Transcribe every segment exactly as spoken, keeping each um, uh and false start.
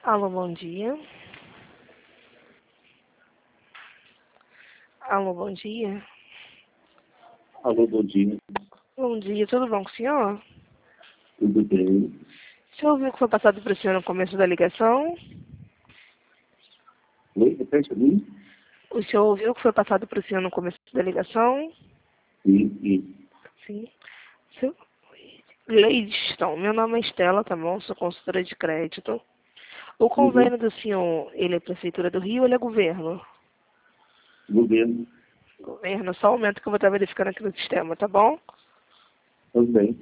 Alô, bom dia. Alô, bom dia. Alô, bom dia. Bom dia, tudo bom com o senhor? Tudo bem? O senhor ouviu o que foi passado para o senhor no começo da ligação? Oi, repete a mim? O senhor ouviu o que foi passado para o senhor no começo da ligação? Sim, sim. Sim. Seu... Leidson, meu nome é Estela, tá bom? Sou consultora de crédito. O Uhum. convênio do senhor, ele é Prefeitura do Rio ou ele é governo? Governo Governo, só o momento que eu vou estar verificando aqui no sistema, tá bom? também.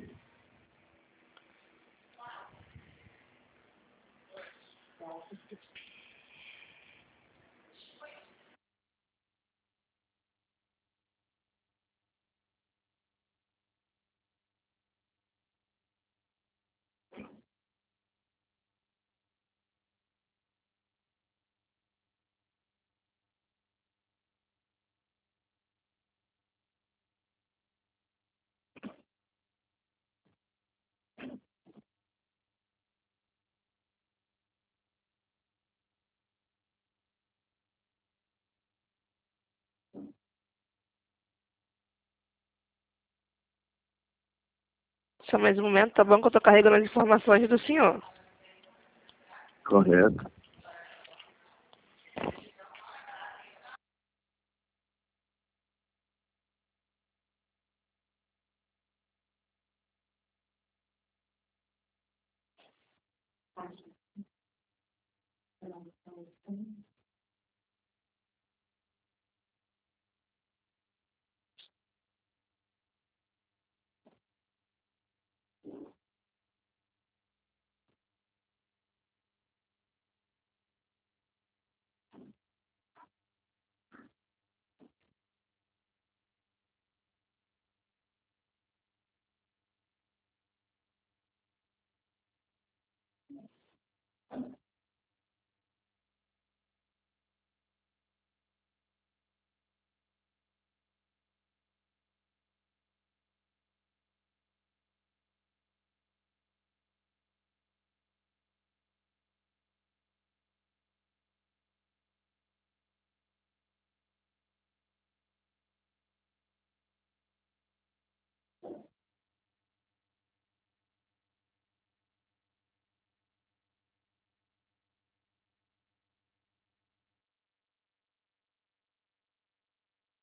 Só mais um momento, tá bom? Que eu tô carregando as informações do senhor. Correto.